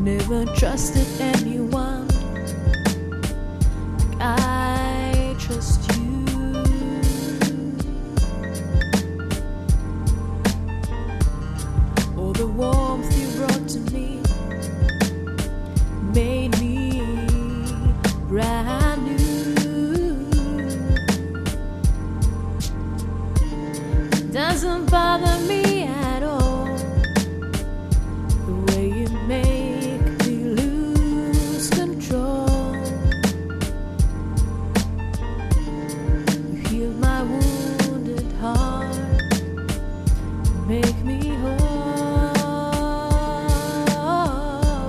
never trusted anyone like I trust you. All the warmth you brought to me made me brand new. Doesn't bother me at all the way you make me lose control. You heal my wounded heart, make me whole,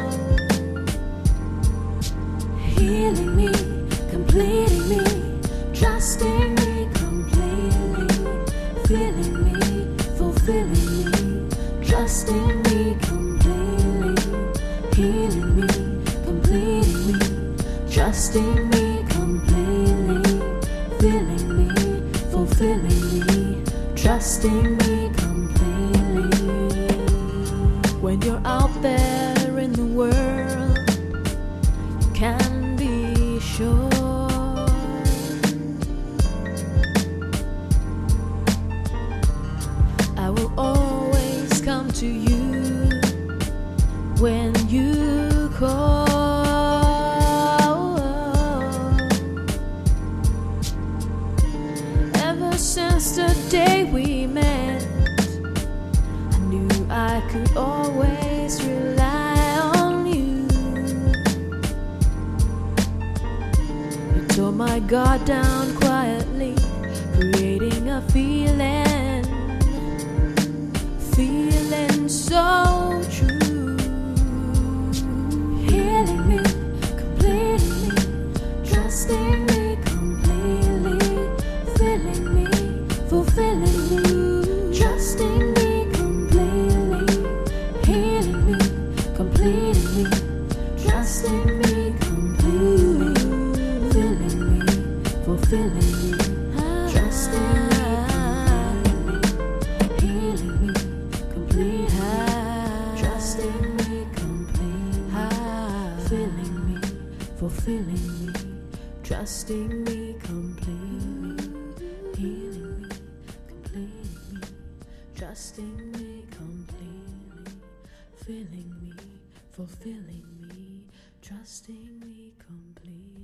healing me, completing me, trusting me completely, filling me, fulfilling me, trusting me completely, healing me, completing me, trusting me completely, filling me, fulfilling me, trusting me completely. When you're out there in the world, you can be sure I will always come to you when you call. Ever since the day we met, I knew I could always rely on you. You tore my guard down quietly, creating a feeling so true. Healing me, completing me, trusting me completely, filling me, fulfilling me, trusting me completely, healing me, completing me, trusting me completely, filling me, fulfilling me, trusting me completely, healing me, trusting me completely, filling me, fulfilling me, trusting me completely, healing me, completing me, trusting me completely, filling me, fulfilling me, trusting me completely.